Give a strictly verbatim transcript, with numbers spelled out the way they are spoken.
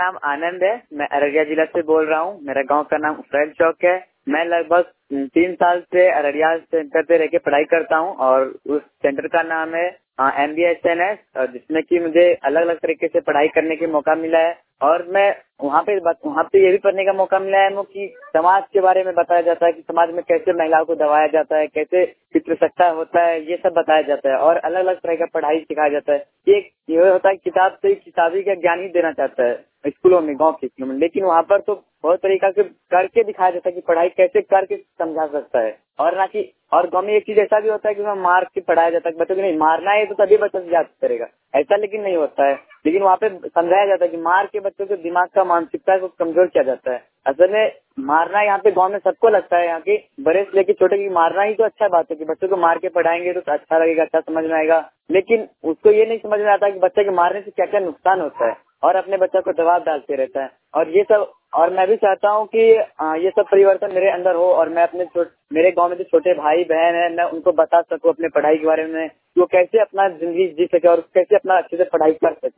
नाम आनंद है। मैं अररिया जिला से बोल रहा हूँ। मेरा गांव का नाम उसैल चौक है। मैं लगभग तीन साल से अररिया सेंटर पे रह के पढ़ाई करता हूँ और उस सेंटर का नाम है M B S N S, जिसमें कि मुझे अलग अलग तरीके से पढ़ाई करने का मौका मिला है। और मैं वहाँ पे वहाँ पे ये भी पढ़ने का मौका मिला है कि समाज के बारे में बताया जाता है कि समाज में कैसे महिलाओं को दबाया जाता है, कैसे पितृसत्ता होता है, ये सब बताया जाता है और अलग अलग तरह का पढ़ाई सिखाया जाता है। ये ये होता है किताब से किताबी का ज्ञान ही देना चाहता है स्कूलों में, गाँव के स्कूलों में, लेकिन वहाँ पर तो बहुत तरीका से करके दिखाया जाता है कि पढ़ाई कैसे करके समझा सकता है। और ना कि और गाँव में एक चीज ऐसा भी होता है कि वहाँ मार के पढ़ाया जाता है बच्चों को। नहीं मारना है तो तभी बच्चा याद करेगा, ऐसा लेकिन नहीं होता है। लेकिन वहाँ पे समझाया जाता है कि मार के बच्चों के दिमाग का मानसिकता को कमजोर किया जाता है। असल में मारना यहाँ पे गांव में सबको लगता है, यहाँ के बड़े से लेके छोटे की मारना ही तो अच्छा बात है कि बच्चों को मार के पढ़ाएंगे तो अच्छा लगेगा, अच्छा समझ में आएगा। लेकिन उसको ये नहीं समझ में आता कि बच्चे के मारने से क्या क्या नुकसान होता है और अपने बच्चों को दबाव डालते रहता है। और ये सब और मैं भी चाहता हूँ कि ये सब परिवर्तन मेरे अंदर हो और मैं अपने मेरे गांव में जो छोटे भाई बहन है मैं उनको बता सकूं अपने पढ़ाई के बारे में, वो कैसे अपना जिंदगी जी सके और कैसे अपना अच्छे से पढ़ाई कर सके।